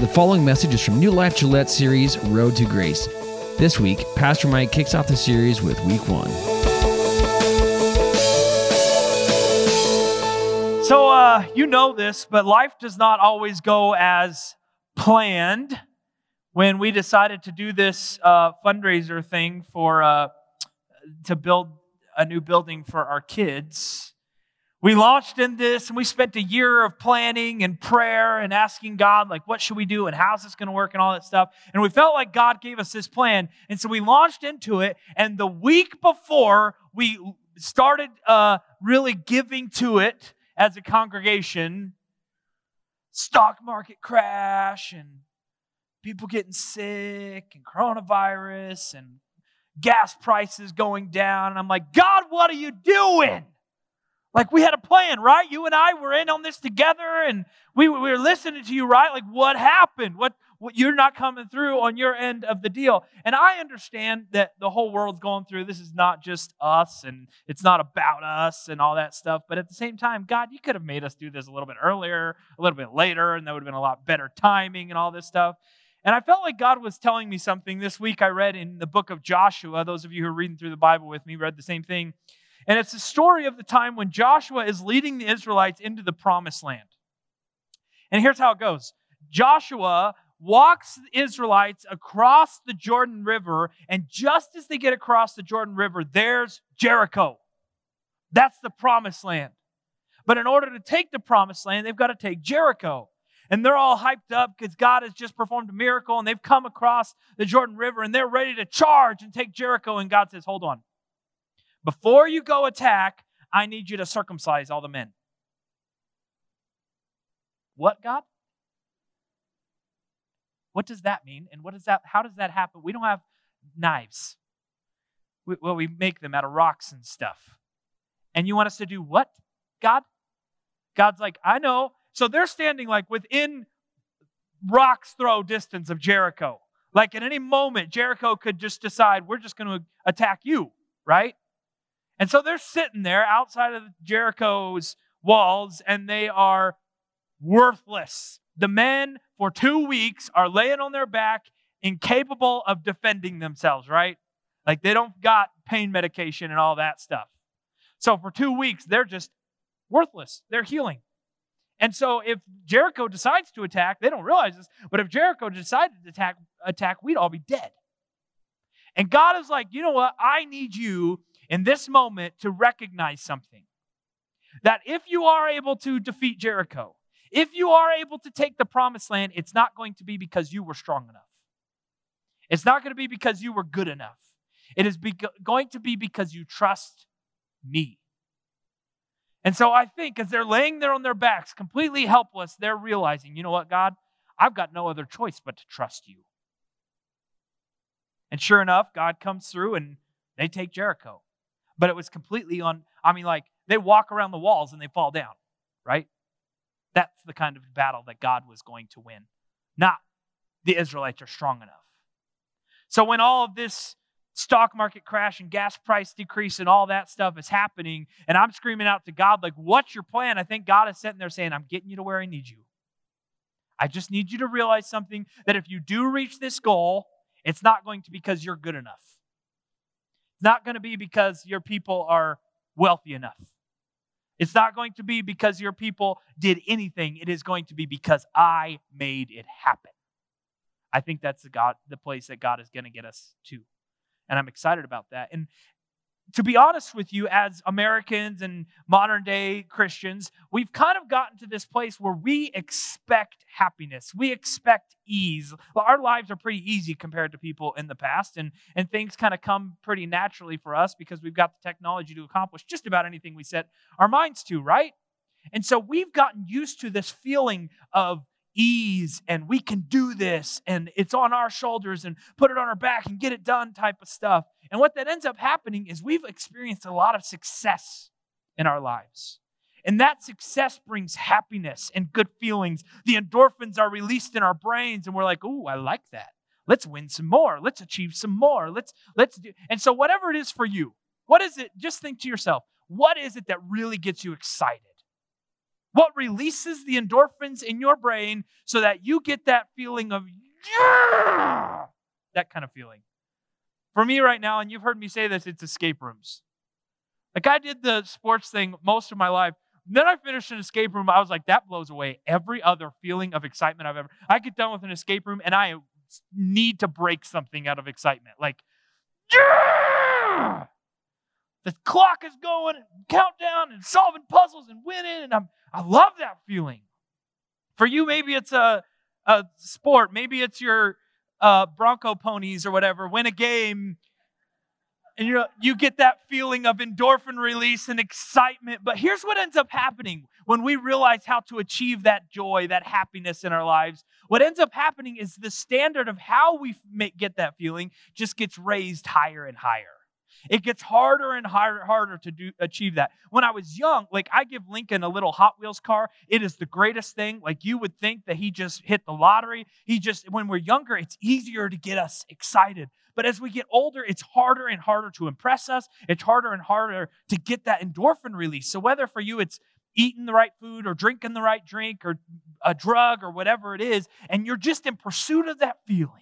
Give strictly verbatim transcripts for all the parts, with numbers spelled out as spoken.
The following message is from New Life Gillette series, Road to Grace. This week, Pastor Mike kicks off the series with week one. So, uh, you know this, but life does not always go as planned. When we decided to do this uh, fundraiser thing for uh, to build a new building for our kids, we launched in this and we spent a year of planning and prayer and asking God, like, what should we do and how's this going to work and all that stuff. And we felt like God gave us this plan. And so we launched into it. And the week before we started uh, really giving to it as a congregation, stock market crash and people getting sick and coronavirus and gas prices going down. And I'm like, God, what are you doing? Like, we had a plan, right? You and I were in on this together, and we, we were listening to you, right? Like, what happened? What, what you're not coming through on your end of the deal. And I understand that the whole world's going through. This is not just us, and it's not about us and all that stuff. But at the same time, God, you could have made us do this a little bit earlier, a little bit later, and that would have been a lot better timing and all this stuff. And I felt like God was telling me something. This week I read in the book of Joshua. Those of you who are reading through the Bible with me read the same thing. And it's the story of the time when Joshua is leading the Israelites into the promised land. And here's how it goes. Joshua walks the Israelites across the Jordan River, and just as they get across the Jordan River, there's Jericho. That's the promised land. But in order to take the promised land, they've got to take Jericho. And they're all hyped up because God has just performed a miracle, and they've come across the Jordan River, and they're ready to charge and take Jericho. And God says, hold on. Before you go attack, I need you to circumcise all the men. What, God? What does that mean? And what does that? How does that happen? We don't have knives. We, well, we make them out of rocks and stuff. And you want us to do what, God? God's like, I know. So they're standing like within rock's throw distance of Jericho. Like at any moment, Jericho could just decide, we're just going to attack you, right? And so they're sitting there outside of Jericho's walls, and they are worthless. The men for two weeks are laying on their back, incapable of defending themselves, right? Like they don't got pain medication and all that stuff. So for two weeks, they're just worthless. They're healing. And so if Jericho decides to attack, they don't realize this, but if Jericho decided to attack, attack, we'd all be dead. And God is like, you know what? I need you in this moment to recognize something. That if you are able to defeat Jericho, if you are able to take the promised land, it's not going to be because you were strong enough. It's not going to be because you were good enough. It is be- going to be because you trust me. And so I think as they're laying there on their backs, completely helpless, they're realizing, you know what, God? I've got no other choice but to trust you. And sure enough, God comes through and they take Jericho. But it was completely on, I mean, like, they walk around the walls and they fall down, right? That's the kind of battle that God was going to win. Not the Israelites are strong enough. So when all of this stock market crash and gas price decrease and all that stuff is happening, and I'm screaming out to God, like, what's your plan? I think God is sitting there saying, I'm getting you to where I need you. I just need you to realize something, that if you do reach this goal, it's not going to be because you're good enough. It's not going to be because your people are wealthy enough. It's not going to be because your people did anything. It is going to be because I made it happen. I think that's the God, the place that God is going to get us to. And I'm excited about that. And to be honest with you, as Americans and modern day Christians, we've kind of gotten to this place where we expect happiness. We expect ease. Well, our lives are pretty easy compared to people in the past, and, and things kind of come pretty naturally for us because we've got the technology to accomplish just about anything we set our minds to, right? And so we've gotten used to this feeling of ease, and we can do this, and it's on our shoulders, and put it on our back and get it done type of stuff. And what that ends up happening is we've experienced a lot of success in our lives. And that success brings happiness and good feelings. The endorphins are released in our brains, and we're like, ooh, I like that. Let's win some more. Let's achieve some more. Let's, let's do. And so whatever it is for you, what is it? Just think to yourself, what is it that really gets you excited? What releases the endorphins in your brain so that you get that feeling of, yeah, that kind of feeling? For me right now, and you've heard me say this, it's escape rooms. Like I did the sports thing most of my life. Then I finished an escape room. I was like, that blows away every other feeling of excitement I've ever. I get done with an escape room and I need to break something out of excitement. Like, yeah! The clock is going, and countdown, and solving puzzles and winning, and I'm I love that feeling. For you, maybe it's a, a sport. Maybe it's your uh, Bronco ponies or whatever. Win a game, and you you get that feeling of endorphin release and excitement. But here's what ends up happening when we realize how to achieve that joy, that happiness in our lives. What ends up happening is the standard of how we make, get that feeling just gets raised higher and higher. It gets harder and harder, harder to do, achieve that. When I was young, like I give Lincoln a little Hot Wheels car. It is the greatest thing. Like you would think that he just hit the lottery. He just, when we're younger, it's easier to get us excited. But as we get older, it's harder and harder to impress us. It's harder and harder to get that endorphin release. So whether for you it's eating the right food or drinking the right drink or a drug or whatever it is, and you're just in pursuit of that feeling.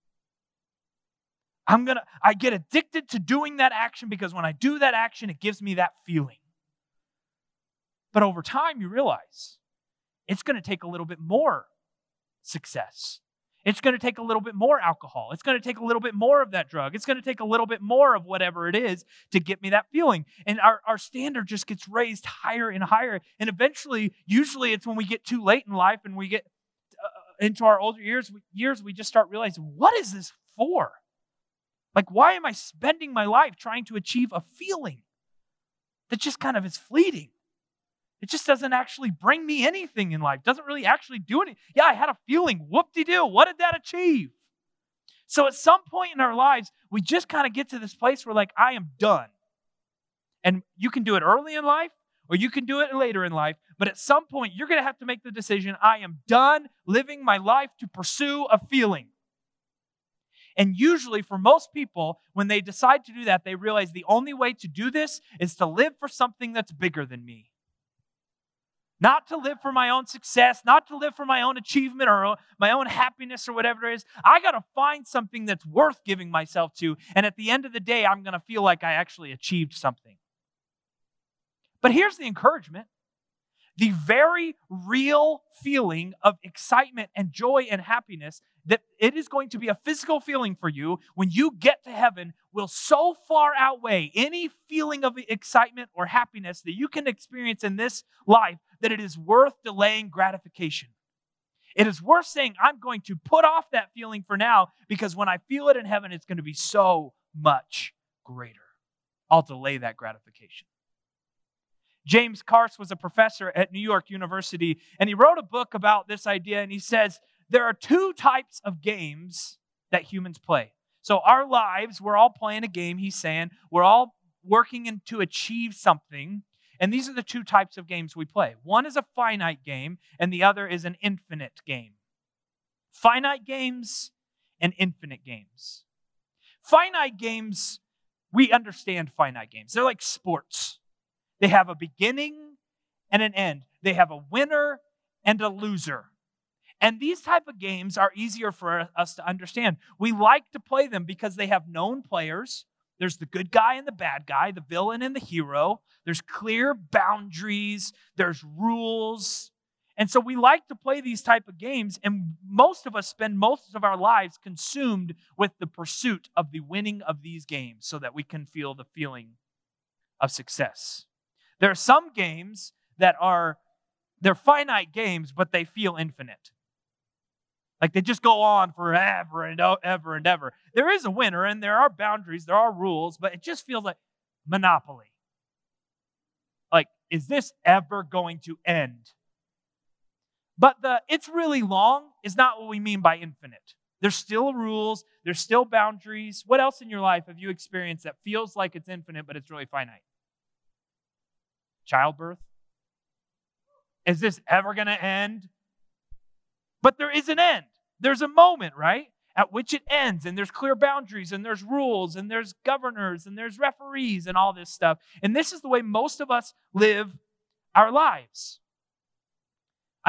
I'm gonna, I get addicted to doing that action because when I do that action, it gives me that feeling. But over time, you realize it's going to take a little bit more success. It's going to take a little bit more alcohol. It's going to take a little bit more of that drug. It's going to take a little bit more of whatever it is to get me that feeling. And our, our standard just gets raised higher and higher. And eventually, usually it's when we get too late in life and we get uh, into our older years, years, we just start realizing, what is this for? Like, why am I spending my life trying to achieve a feeling that just kind of is fleeting? It just doesn't actually bring me anything in life. Doesn't really actually do anything. Yeah, I had a feeling. Whoop-de-doo. What did that achieve? So at some point in our lives, we just kind of get to this place where like, I am done. And you can do it early in life or you can do it later in life. But at some point, you're going to have to make the decision, I am done living my life to pursue a feeling. And usually for most people, when they decide to do that, they realize the only way to do this is to live for something that's bigger than me. Not to live for my own success, not to live for my own achievement or my own happiness or whatever it is. I got to find something that's worth giving myself to. And at the end of the day, I'm going to feel like I actually achieved something. But here's the encouragement. The very real feeling of excitement and joy and happiness that it is going to be a physical feeling for you when you get to heaven will so far outweigh any feeling of excitement or happiness that you can experience in this life that it is worth delaying gratification. It is worth saying, I'm going to put off that feeling for now because when I feel it in heaven, it's going to be so much greater. I'll delay that gratification. James Carse was a professor at New York University, and he wrote a book about this idea, and he says, there are two types of games that humans play. So our lives, we're all playing a game, he's saying. We're all working in to achieve something, and these are the two types of games we play. One is a finite game, and the other is an infinite game. Finite games and infinite games. Finite games, we understand finite games. They're like sports. They have a beginning and an end. They have a winner and a loser. And these type of games are easier for us to understand. We like to play them because they have known players. There's the good guy and the bad guy, the villain and the hero. There's clear boundaries. There's rules. And so we like to play these type of games, and most of us spend most of our lives consumed with the pursuit of the winning of these games so that we can feel the feeling of success. There are some games that are, they're finite games, but they feel infinite. Like they just go on forever and ever and ever. There is a winner and there are boundaries, there are rules, but it just feels like Monopoly. Like, is this ever going to end? But the it's really long is not what we mean by infinite. There's still rules, there's still boundaries. What else in your life have you experienced that feels like it's infinite, but it's really finite? Childbirth? Is this ever going to end? But there is an end. There's a moment, right, at which it ends, and there's clear boundaries, and there's rules, and there's governors, and there's referees, and all this stuff. And this is the way most of us live our lives.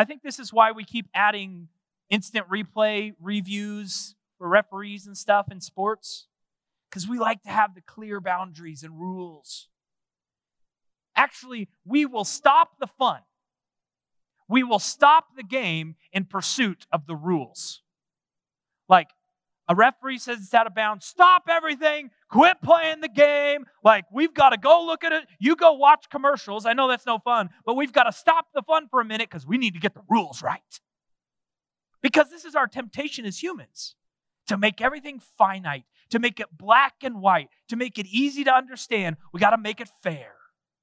I think this is why we keep adding instant replay reviews for referees and stuff in sports, because we like to have the clear boundaries and rules. Actually, we will stop the fun. We will stop the game in pursuit of the rules. Like, a referee says it's out of bounds. Stop everything. Quit playing the game. Like, we've got to go look at it. You go watch commercials. I know that's no fun, but we've got to stop the fun for a minute because we need to get the rules right. Because this is our temptation as humans, to make everything finite, to make it black and white, to make it easy to understand. We got to make it fair.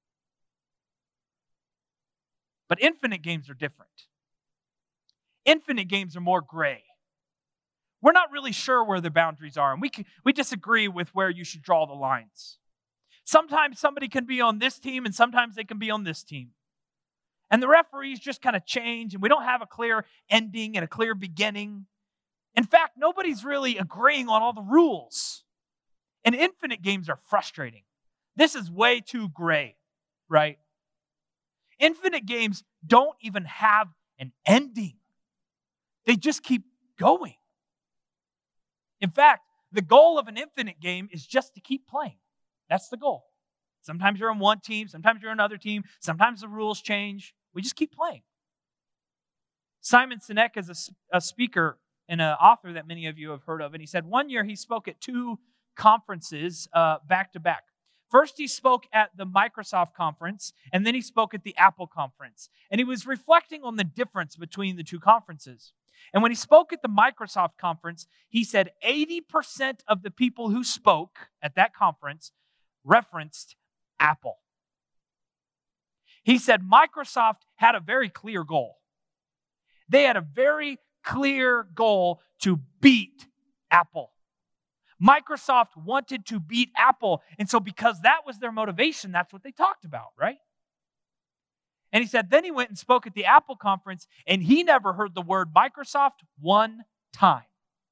But infinite games are different. Infinite games are more gray. We're not really sure where the boundaries are, and we can, we disagree with where you should draw the lines. Sometimes somebody can be on this team, and sometimes they can be on this team. And the referees just kind of change, and we don't have a clear ending and a clear beginning. In fact, nobody's really agreeing on all the rules. And infinite games are frustrating. This is way too gray, right? Infinite games don't even have an ending. They just keep going. In fact, the goal of an infinite game is just to keep playing. That's the goal. Sometimes you're on one team, sometimes you're on another team, sometimes the rules change. We just keep playing. Simon Sinek is a, a speaker and an author that many of you have heard of, and he said one year he spoke at two conferences uh, back to back. First, he spoke at the Microsoft conference, and then he spoke at the Apple conference. And he was reflecting on the difference between the two conferences. And when he spoke at the Microsoft conference, he said eighty percent of the people who spoke at that conference referenced Apple. He said Microsoft had a very clear goal. They had a very clear goal to beat Apple. Microsoft wanted to beat Apple, and so because that was their motivation, that's what they talked about, right? And he said, then he went and spoke at the Apple conference, and he never heard the word Microsoft one time.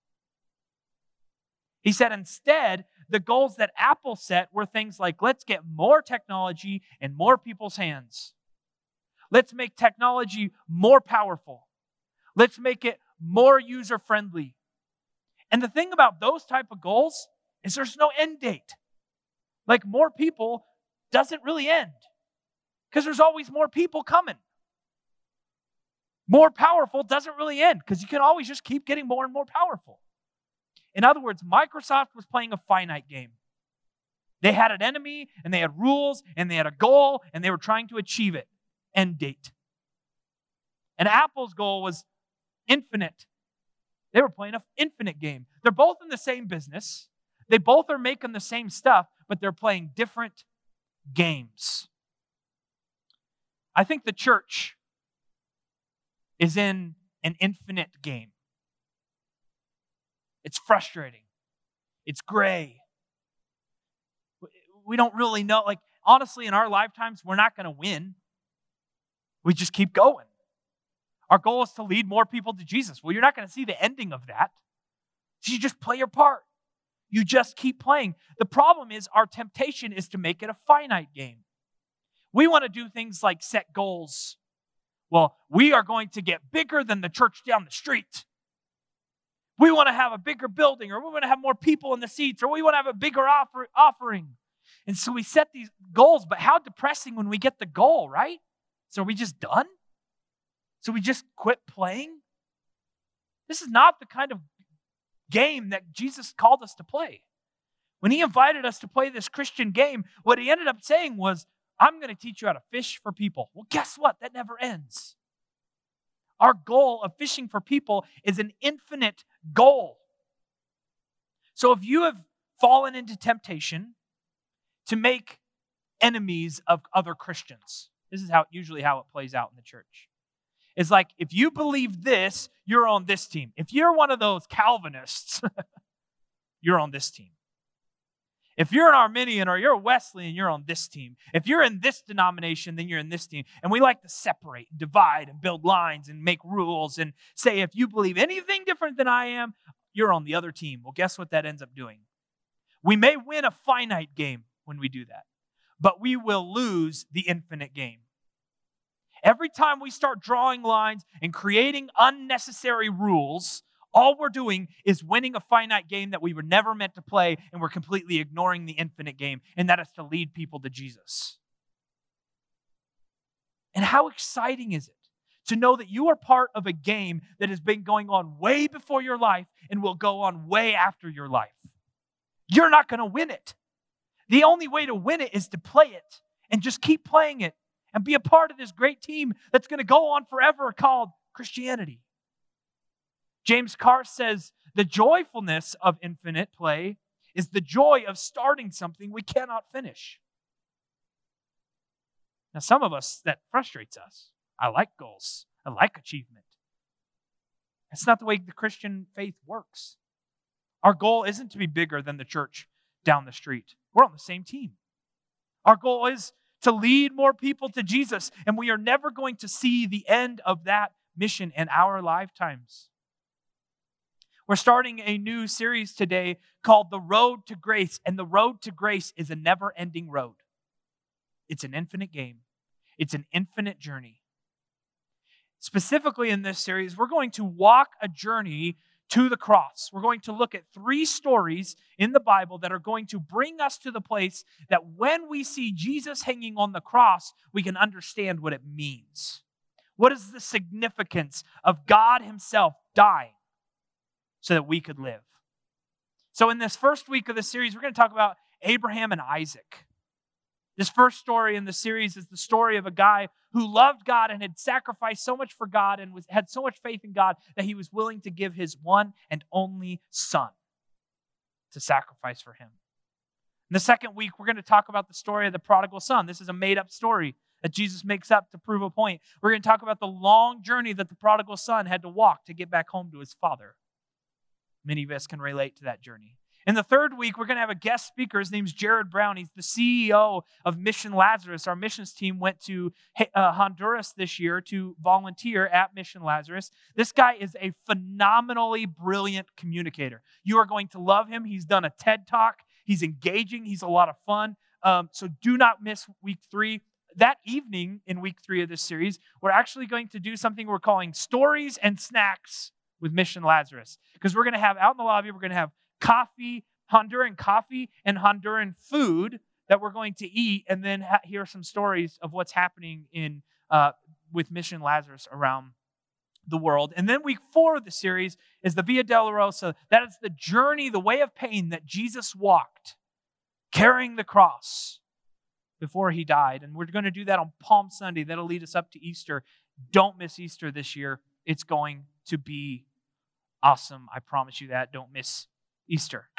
He said instead, the goals that Apple set were things like, let's get more technology in more people's hands. Let's make technology more powerful. Let's make it more user-friendly. And the thing about those type of goals is there's no end date. Like, more people doesn't really end because there's always more people coming. More powerful doesn't really end because you can always just keep getting more and more powerful. In other words, Microsoft was playing a finite game. They had an enemy, and they had rules, and they had a goal, and they were trying to achieve it. End date. And Apple's goal was infinite. They were playing an infinite game. They're both in the same business. They both are making the same stuff, but they're playing different games. I think the church is in an infinite game. It's frustrating. It's gray. We don't really know. Like, honestly, in our lifetimes, we're not going to win. We just keep going. Our goal is to lead more people to Jesus. Well, you're not going to see the ending of that. So you just play your part. You just keep playing. The problem is our temptation is to make it a finite game. We want to do things like set goals. Well, we are going to get bigger than the church down the street. We want to have a bigger building, or we want to have more people in the seats, or we want to have a bigger offer, offering. And so we set these goals, but how depressing when we get the goal, right? So are we just done? So we just quit playing? This is not the kind of game that Jesus called us to play. When he invited us to play this Christian game, what he ended up saying was, I'm going to teach you how to fish for people. Well, guess what? That never ends. Our goal of fishing for people is an infinite goal. So if you have fallen into temptation to make enemies of other Christians, this is how usually how it plays out in the church. It's like, if you believe this, you're on this team. If you're one of those Calvinists, you're on this team. If you're an Arminian or you're a Wesleyan, you're on this team. If you're in this denomination, then you're in this team. And we like to separate and divide and build lines and make rules and say, if you believe anything different than I am, you're on the other team. Well, guess what that ends up doing? We may win a finite game when we do that, but we will lose the infinite game. Every time we start drawing lines and creating unnecessary rules, all we're doing is winning a finite game that we were never meant to play, and we're completely ignoring the infinite game, and that is to lead people to Jesus. And how exciting is it to know that you are part of a game that has been going on way before your life and will go on way after your life? You're not going to win it. The only way to win it is to play it and just keep playing it and be a part of this great team that's going to go on forever called Christianity. James Carr says, the joyfulness of infinite play is the joy of starting something we cannot finish. Now, some of us, that frustrates us. I like goals. I like achievement. That's not the way the Christian faith works. Our goal isn't to be bigger than the church down the street. We're on the same team. Our goal is to lead more people to Jesus, and we are never going to see the end of that mission in our lifetimes. We're starting a new series today called The Road to Grace, and the road to grace is a never-ending road. It's an infinite game. It's an infinite journey. Specifically in this series, we're going to walk a journey to the cross. We're going to look at three stories in the Bible that are going to bring us to the place that when we see Jesus hanging on the cross, we can understand what it means. What is the significance of God Himself dying so that we could live? So in this first week of the series, we're going to talk about Abraham and Isaac. This first story in the series is the story of a guy who loved God and had sacrificed so much for God and was, had so much faith in God that he was willing to give his one and only son to sacrifice for him. In the second week, we're going to talk about the story of the prodigal son. This is a made-up story that Jesus makes up to prove a point. We're going to talk about the long journey that the prodigal son had to walk to get back home to his father. Many of us can relate to that journey. In the third week, we're going to have a guest speaker. His name's Jared Brown. He's the C E O of Mission Lazarus. Our missions team went to uh, Honduras this year to volunteer at Mission Lazarus. This guy is a phenomenally brilliant communicator. You are going to love him. He's done a TED Talk. He's engaging. He's a lot of fun. Um, so do not miss week three. That evening in week three of this series, we're actually going to do something we're calling Stories and Snacks with Mission Lazarus. Because we're going to have, out in the lobby, we're going to have coffee, Honduran coffee, and Honduran food that we're going to eat, and then ha- hear some stories of what's happening in uh, with Mission Lazarus around the world. And then week four of the series is the Via Dolorosa. That is the journey, the way of pain that Jesus walked, carrying the cross before He died. And we're going to do that on Palm Sunday. That'll lead us up to Easter. Don't miss Easter this year. It's going to be awesome. I promise you that. Don't miss Easter.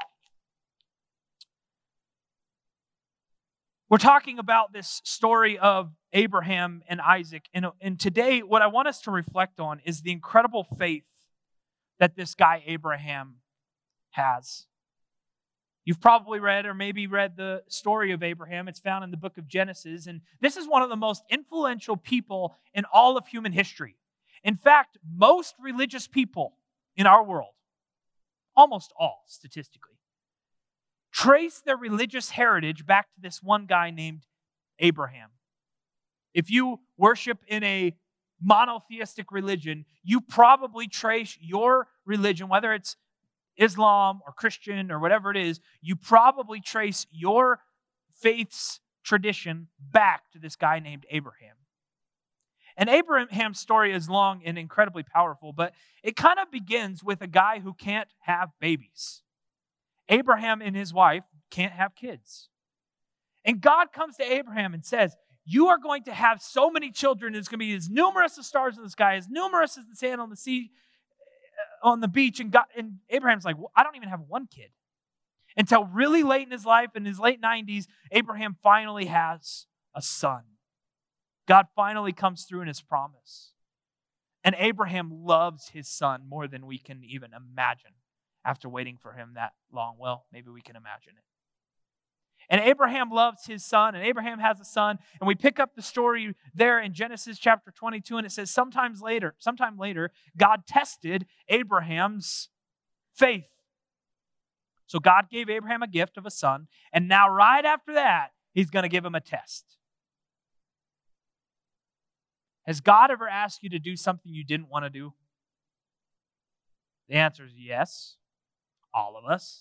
We're talking about this story of Abraham and Isaac. And, and today, what I want us to reflect on is the incredible faith that this guy Abraham has. You've probably read or maybe read the story of Abraham. It's found in the book of Genesis. And this is one of the most influential people in all of human history. In fact, most religious people in our world, almost all statistically, trace their religious heritage back to this one guy named Abraham. If you worship in a monotheistic religion, you probably trace your religion, whether it's Islam or Christian or whatever it is, you probably trace your faith's tradition back to this guy named Abraham. And Abraham's story is long and incredibly powerful, but it kind of begins with a guy who can't have babies. Abraham and his wife can't have kids. And God comes to Abraham and says, you are going to have so many children, it's going to be as numerous as stars in the sky, as numerous as the sand on the sea, on the beach. And, God, and Abraham's like, well, I don't even have one kid. Until really late in his life, in his late nineties, Abraham finally has a son. God finally comes through in His promise. And Abraham loves his son more than we can even imagine after waiting for him that long. Well, maybe we can imagine it. And Abraham loves his son, and Abraham has a son. And we pick up the story there in Genesis chapter twenty-two, and it says, sometimes later, sometime later, God tested Abraham's faith. So God gave Abraham a gift of a son, and now right after that, He's going to give him a test. Has God ever asked you to do something you didn't want to do? The answer is yes. All of us.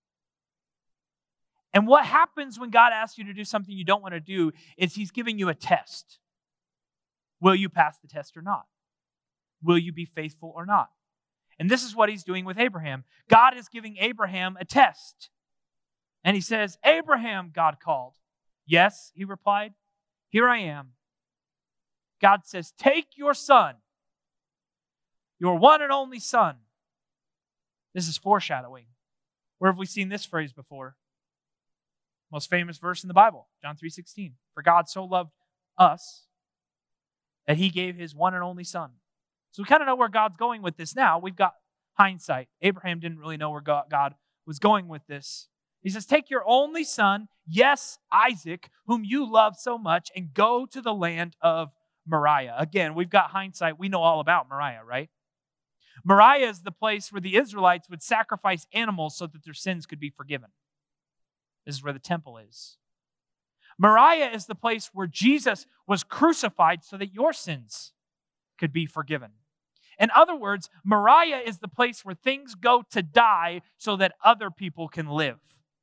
And what happens when God asks you to do something you don't want to do is He's giving you a test. Will you pass the test or not? Will you be faithful or not? And this is what He's doing with Abraham. God is giving Abraham a test. And He says, Abraham, God called. Yes, he replied, here I am. God says, take your son, your one and only son. This is foreshadowing. Where have we seen this phrase before? Most famous verse in the Bible, John three sixteen. For God so loved us that He gave His one and only son. So we kind of know where God's going with this now. We've got hindsight. Abraham didn't really know where God was going with this. He says, take your only son, yes, Isaac, whom you love so much, and go to the land of Moriah. Again, we've got hindsight. We know all about Moriah, right? Moriah is the place where the Israelites would sacrifice animals so that their sins could be forgiven. This is where the temple is. Moriah is the place where Jesus was crucified so that your sins could be forgiven. In other words, Moriah is the place where things go to die so that other people can live.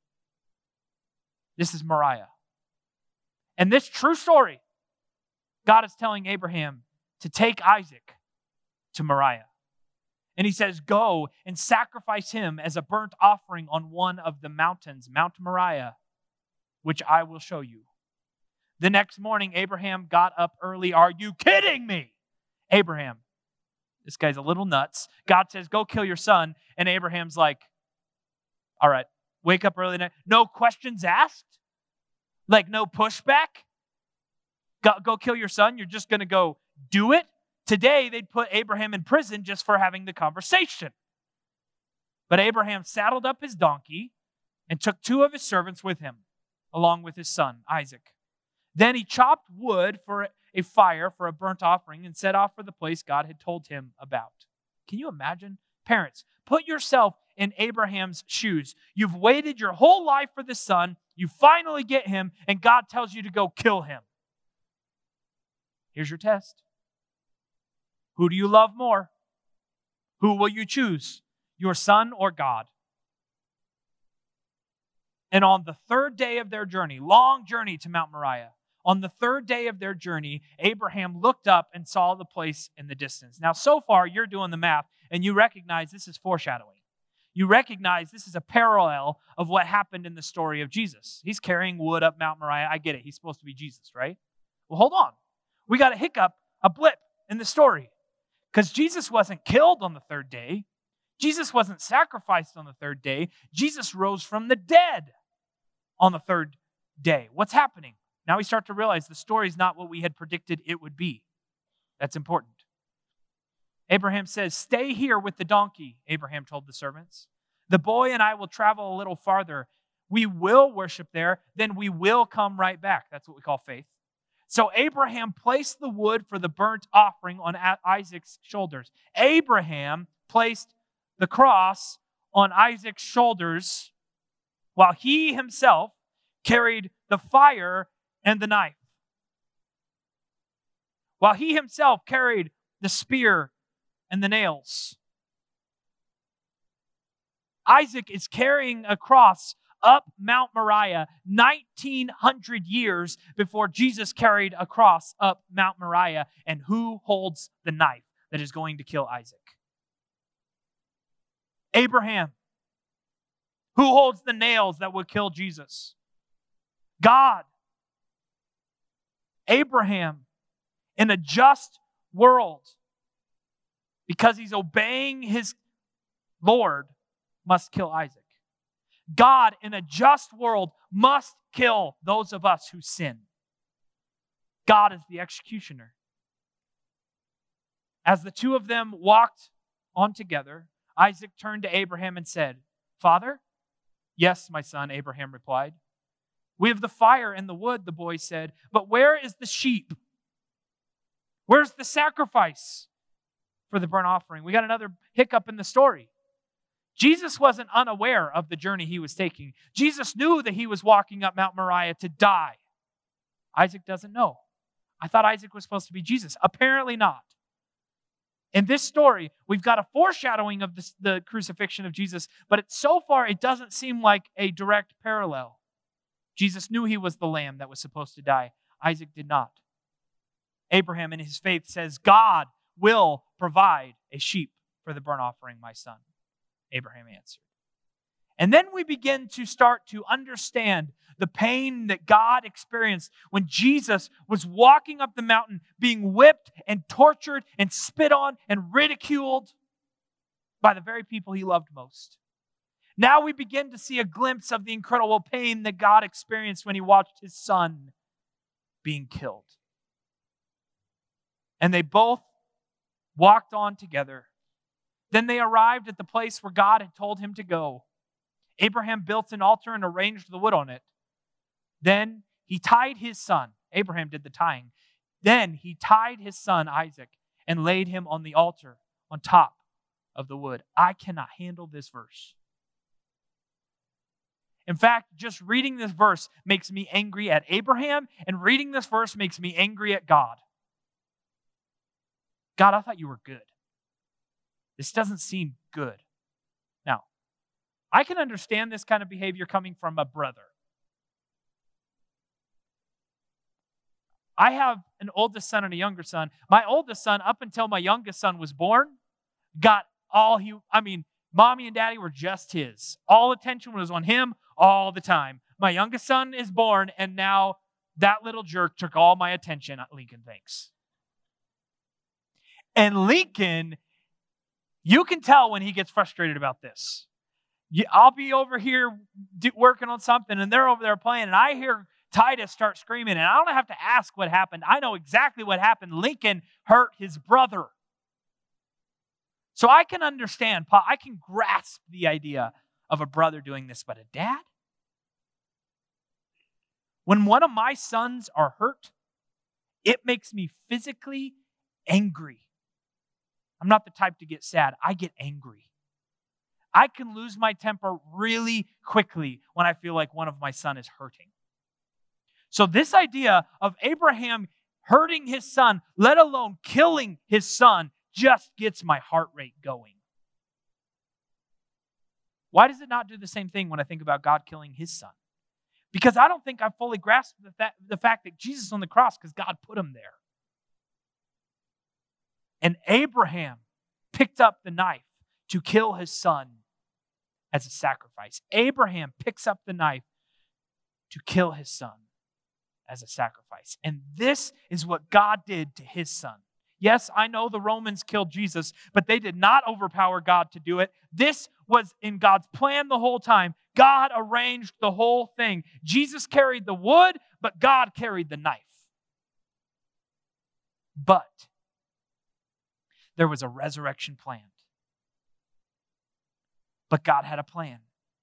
This is Moriah. And this true story, God is telling Abraham to take Isaac to Moriah. And He says, go and sacrifice him as a burnt offering on one of the mountains, Mount Moriah, which I will show you. The next morning, Abraham got up early. Are you kidding me? Abraham, this guy's a little nuts. God says, go kill your son. And Abraham's like, all right, wake up early. No questions asked? Like no pushback? Go, go kill your son? You're just going to go do it? Today, they'd put Abraham in prison just for having the conversation. But Abraham saddled up his donkey and took two of his servants with him, along with his son, Isaac. Then he chopped wood for a fire for a burnt offering and set off for the place God had told him about. Can you imagine? Parents, put yourself in Abraham's shoes. You've waited your whole life for the son. You finally get him, and God tells you to go kill him. Here's your test. Who do you love more? Who will you choose? Your son or God? And on the third day of their journey, long journey to Mount Moriah, on the third day of their journey, Abraham looked up and saw the place in the distance. Now, so far, you're doing the math, and you recognize this is foreshadowing. You recognize this is a parallel of what happened in the story of Jesus. He's carrying wood up Mount Moriah. I get it. He's supposed to be Jesus, right? Well, hold on. We got a hiccup, a blip in the story. Because Jesus wasn't killed on the third day. Jesus wasn't sacrificed on the third day. Jesus rose from the dead on the third day. What's happening? Now we start to realize the story is not what we had predicted it would be. That's important. Abraham says, stay here with the donkey, Abraham told the servants. The boy and I will travel a little farther. We will worship there, then we will come right back. That's what we call faith. So Abraham placed the wood for the burnt offering on Isaac's shoulders. Abraham placed the cross on Isaac's shoulders while he himself carried the fire and the knife. While he himself carried the spear and the nails. Isaac is carrying a cross up Mount Moriah nineteen hundred years before Jesus carried a cross up Mount Moriah. And who holds the knife that is going to kill Isaac? Abraham. Who holds the nails that would kill Jesus? God. Abraham, in a just world, because he's obeying his Lord, must kill Isaac. God, in a just world, must kill those of us who sin. God is the executioner. As the two of them walked on together, Isaac turned to Abraham and said, Father? Yes, my son, Abraham replied. We have the fire and the wood, the boy said, but where is the sheep? Where's the sacrifice for the burnt offering? We got another hiccup in the story. Jesus wasn't unaware of the journey he was taking. Jesus knew that he was walking up Mount Moriah to die. Isaac doesn't know. I thought Isaac was supposed to be Jesus. Apparently not. In this story, we've got a foreshadowing of this, the crucifixion of Jesus, but it, so far it doesn't seem like a direct parallel. Jesus knew he was the lamb that was supposed to die. Isaac did not. Abraham in his faith says, God will provide a sheep for the burnt offering, my son. Abraham answered. And then we begin to start to understand the pain that God experienced when Jesus was walking up the mountain, being whipped and tortured and spit on and ridiculed by the very people he loved most. Now we begin to see a glimpse of the incredible pain that God experienced when he watched his son being killed. And they both walked on together. Then they arrived at the place where God had told him to go. Abraham built an altar and arranged the wood on it. Then he tied his son. Abraham did the tying. Then he tied his son Isaac and laid him on the altar on top of the wood. I cannot handle this verse. In fact, just reading this verse makes me angry at Abraham, and reading this verse makes me angry at God. God, I thought you were good. This doesn't seem good. Now, I can understand this kind of behavior coming from a brother. I have an oldest son and a younger son. My oldest son, up until my youngest son was born, got all he, I mean, mommy and daddy were just his. All attention was on him all the time. My youngest son is born, and now that little jerk took all my attention. Lincoln thinks. And Lincoln, you can tell when he gets frustrated about this. I'll be over here working on something, and they're over there playing, and I hear Titus start screaming, and I don't have to ask what happened. I know exactly what happened. Lincoln hurt his brother. So I can understand, I can grasp the idea of a brother doing this, but a dad? When one of my sons are hurt, it makes me physically angry. I'm not the type to get sad. I get angry. I can lose my temper really quickly when I feel like one of my son is hurting. So this idea of Abraham hurting his son, let alone killing his son, just gets my heart rate going. Why does it not do the same thing when I think about God killing his son? Because I don't think I fully grasp the, fa- the fact that Jesus is on the cross because God put him there. And Abraham picked up the knife to kill his son as a sacrifice. Abraham picks up the knife to kill his son as a sacrifice. And this is what God did to his son. Yes, I know the Romans killed Jesus, but they did not overpower God to do it. This was in God's plan the whole time. God arranged the whole thing. Jesus carried the wood, but God carried the knife. But there was a resurrection planned. But God had a plan.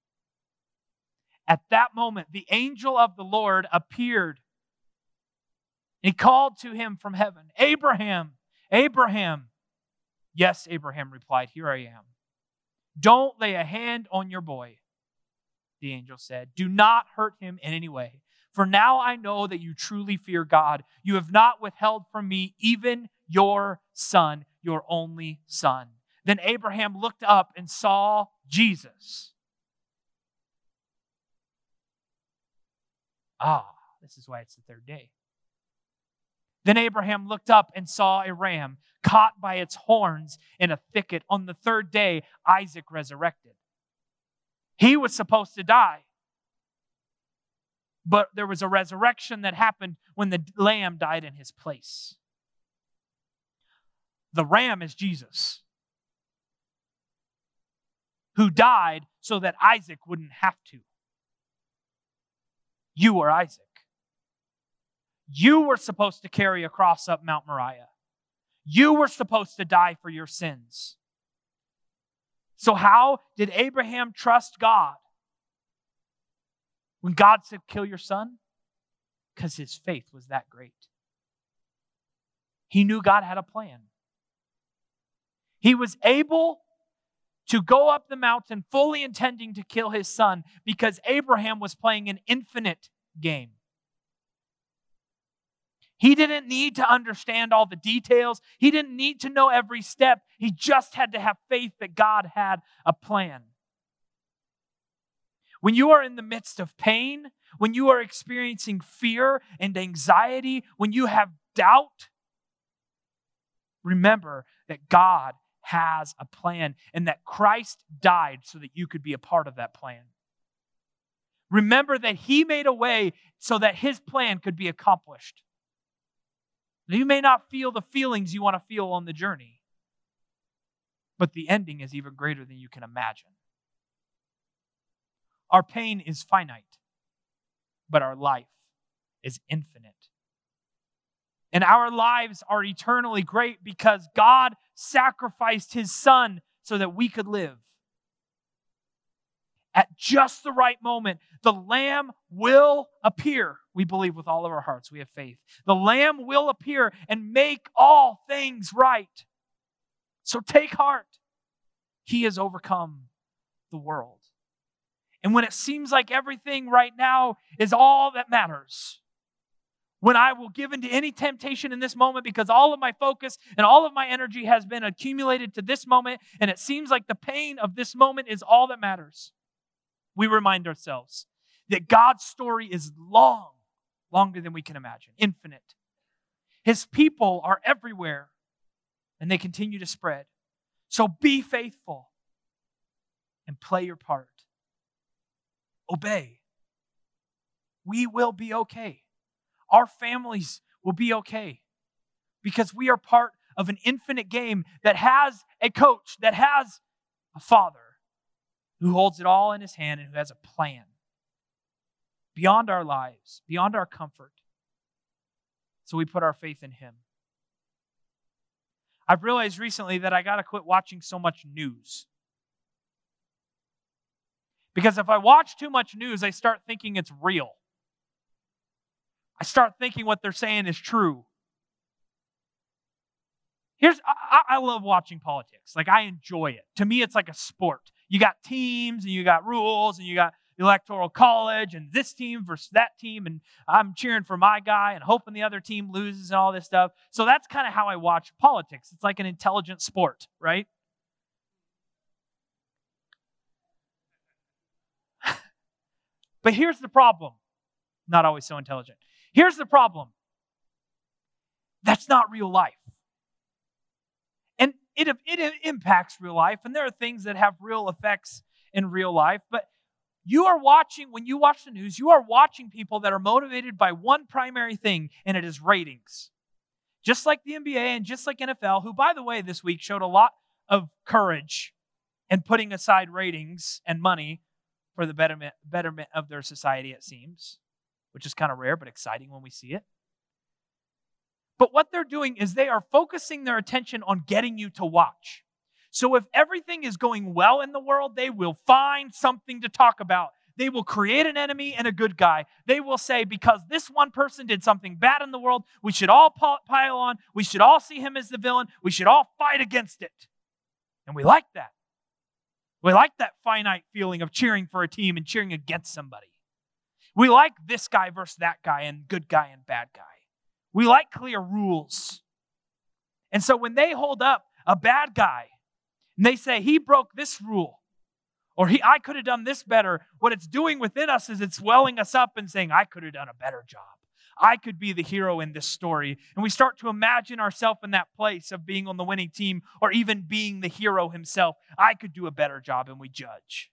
At that moment, the angel of the Lord appeared. He called to him from heaven, Abraham, Abraham. Yes, Abraham replied, here I am. Don't lay a hand on your boy, the angel said. Do not hurt him in any way. For now I know that you truly fear God. You have not withheld from me even your son, your only son. Then Abraham looked up and saw Jesus. Ah, this is why it's the third day. Then Abraham looked up and saw a ram caught by its horns in a thicket. On the third day, Isaac resurrected. He was supposed to die. But there was a resurrection that happened when the lamb died in his place. The ram is Jesus, who died so that Isaac wouldn't have to. You are Isaac. You were supposed to carry a cross up Mount Moriah. You were supposed to die for your sins. So how did Abraham trust God when God said, kill your son? Because his faith was that great. He knew God had a plan. He was able to go up the mountain fully intending to kill his son because Abraham was playing an infinite game. He didn't need to understand all the details. He didn't need to know every step. He just had to have faith that God had a plan. When you are in the midst of pain, when you are experiencing fear and anxiety, when you have doubt, remember that God has a plan and that Christ died so that you could be a part of that plan. Remember that He made a way so that His plan could be accomplished. You may not feel the feelings you want to feel on the journey, but the ending is even greater than you can imagine. Our pain is finite, but our life is infinite. And our lives are eternally great because God sacrificed His Son so that we could live. At just the right moment, the Lamb will appear. We believe with all of our hearts. We have faith. The Lamb will appear and make all things right. So take heart. He has overcome the world. And when it seems like everything right now is all that matters, when I will give into any temptation in this moment because all of my focus and all of my energy has been accumulated to this moment, and it seems like the pain of this moment is all that matters, we remind ourselves that God's story is long, longer than we can imagine, infinite. His people are everywhere, and they continue to spread. So be faithful and play your part. Obey. We will be okay. Our families will be okay because we are part of an infinite game that has a coach, that has a father who holds it all in His hand and who has a plan beyond our lives, beyond our comfort. So we put our faith in Him. I've realized recently that I got to quit watching so much news. Because if I watch too much news, I start thinking it's real. I start thinking what they're saying is true. Here's, I, I love watching politics. Like, I enjoy it. To me, it's like a sport. You got teams, and you got rules, and you got electoral college, and this team versus that team, and I'm cheering for my guy and hoping the other team loses and all this stuff. So that's kind of how I watch politics. It's like an intelligent sport, right? But here's the problem. Not always so intelligent. Here's the problem. That's not real life. And it, it impacts real life, and there are things that have real effects in real life, but you are watching, when you watch the news, you are watching people that are motivated by one primary thing, and it is ratings. Just like the N B A and just like N F L, who, by the way, this week showed a lot of courage in putting aside ratings and money for the betterment, betterment of their society, it seems, which is kind of rare but exciting when we see it. But what they're doing is they are focusing their attention on getting you to watch. So if everything is going well in the world, they will find something to talk about. They will create an enemy and a good guy. They will say, because this one person did something bad in the world, we should all pile on. We should all see him as the villain. We should all fight against it. And we like that. We like that finite feeling of cheering for a team and cheering against somebody. We like this guy versus that guy and good guy and bad guy. We like clear rules. And so when they hold up a bad guy and they say, he broke this rule, or he, I could have done this better, what it's doing within us is it's welling us up and saying, I could have done a better job. I could be the hero in this story. And we start to imagine ourselves in that place of being on the winning team or even being the hero himself. I could do a better job, and we judge.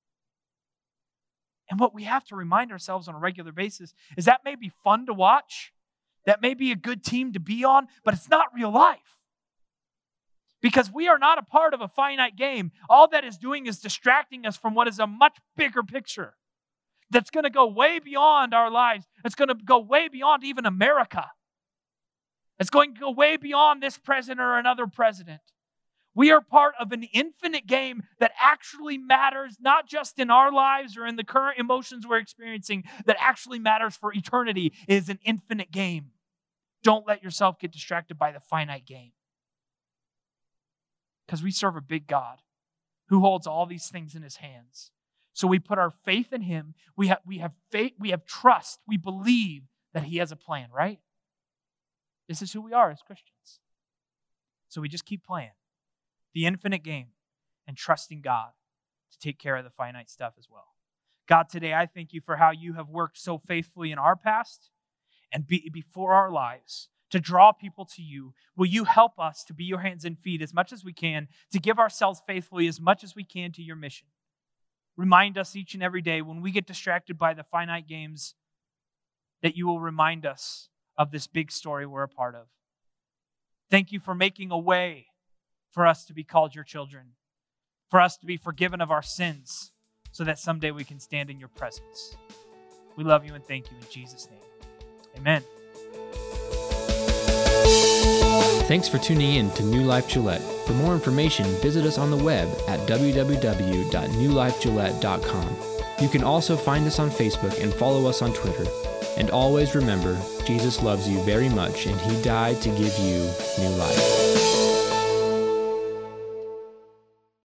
And what we have to remind ourselves on a regular basis is that may be fun to watch. That may be a good team to be on, but it's not real life. Because we are not a part of a finite game. All that is doing is distracting us from what is a much bigger picture that's going to go way beyond our lives. It's going to go way beyond even America. It's going to go way beyond this president or another president. We are part of an infinite game that actually matters, not just in our lives or in the current emotions we're experiencing, that actually matters for eternity. It is an infinite game. Don't let yourself get distracted by the finite game. Because we serve a big God who holds all these things in His hands. So we put our faith in Him. We have, we have faith, we have trust. We believe that He has a plan, right? This is who we are as Christians. So we just keep playing the infinite game and trusting God to take care of the finite stuff as well. God, today I thank you for how you have worked so faithfully in our past and be, before our lives to draw people to you. Will you help us to be your hands and feet as much as we can, to give ourselves faithfully as much as we can to your mission? Remind us each and every day when we get distracted by the finite games that you will remind us of this big story we're a part of. Thank you for making a way for us to be called your children, for us to be forgiven of our sins, so that someday we can stand in your presence. We love you and thank you in Jesus' name. Amen. Thanks for tuning in to New Life Gillette. For more information, visit us on the web at w w w dot new life gillette dot com. You can also find us on Facebook and follow us on Twitter. And always remember, Jesus loves you very much and he died to give you new life.